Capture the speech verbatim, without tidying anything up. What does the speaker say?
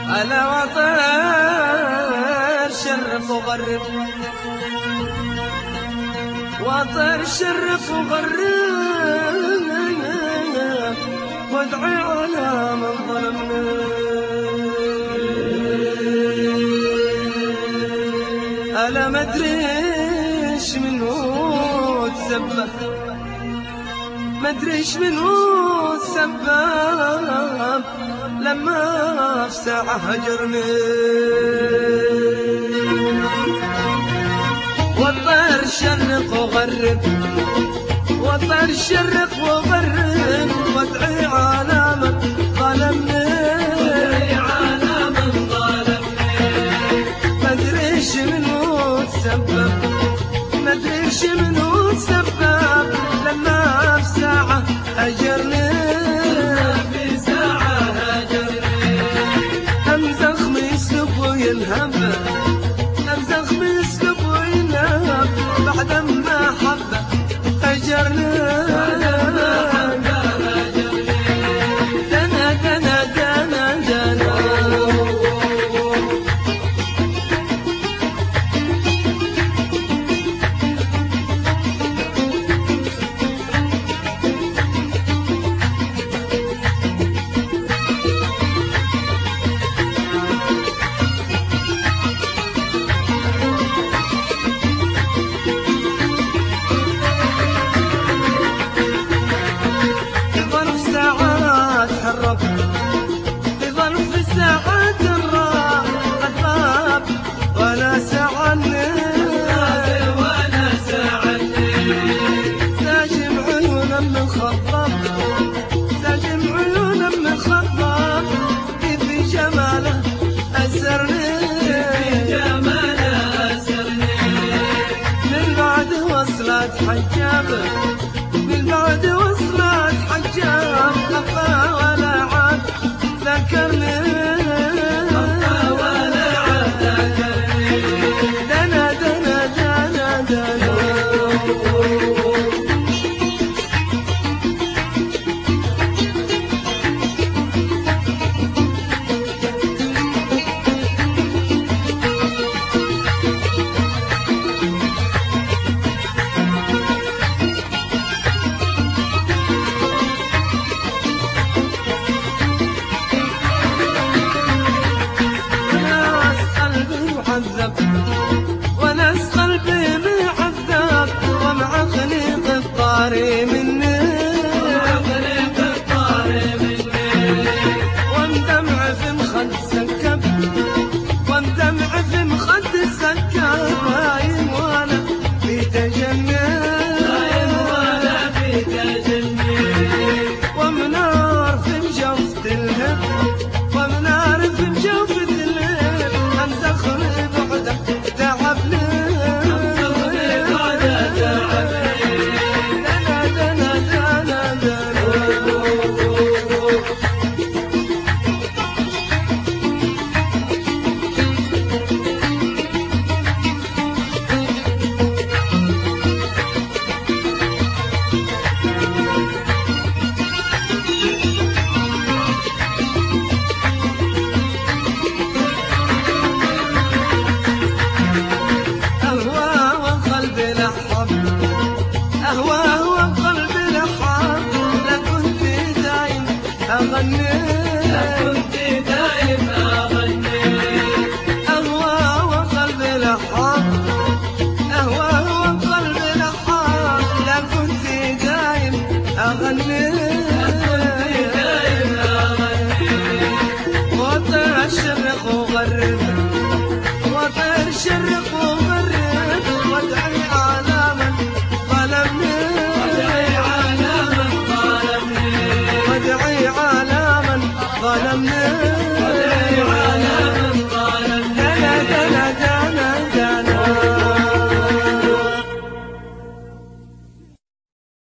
على وطن شرف وغرب، وطن شرف وغرب، وادعي على من ظلمنا. ألا مدريش منو تسبب، مدريش منو تسبب لما في ساعة هجرني. وطر شرق وغرب، وطر شرق وغرب، وادعي على من ظلمني، وادعي على من ظلمني. مدريش منو تسبب، مدريش منو تسبب لما في ساعة هجرني، في ساعة هجرني. أمزخ يسلب وينهب، أمزخ يسلب وينهب بعد ما حب هجرني، بعد ما حب هجرني. دنا دنا دنا دنا في ظرف ساعات الراح قد غاب ولا سعني، ولا سعني. ساجم عيونا من خضب، ساجم عيونا من خضب، في جماله أسرني، في جماله أسرني. من بعد وصلت حجاب، من بعد وصلت حجاب، خفا ولا عاد ذكرني، خفا ولا عاد ذكرني. دنا دنا دنا دنا وناس قلبي معذب، ومع خليق الطاري مني، ومع خليق الطاري مني. والدمع في مخد سكب، والدمع في مخد سكب، هايم وانا في تجني، هايم وانا في تجني. ومنار في مجوف تلهب، ومنار في مجوف تلهب، امزخ بعدك تعبني، امزخ بعدك تعبني. دنا دنا دنا دنا أهواه وقلبي لحظ، لكنت دايم أغني، لكنت دايم أغني. أهواه وقلبي لحظ، أهواه وقلبي لحظ، لكنت دايم أغني، لكنت دايم أغني. وطير الشرق وغرب، وطير الشرق وغرب، وادعي على من ظلمني، وادعي على من ظلمني، وادعي على من ظلمني.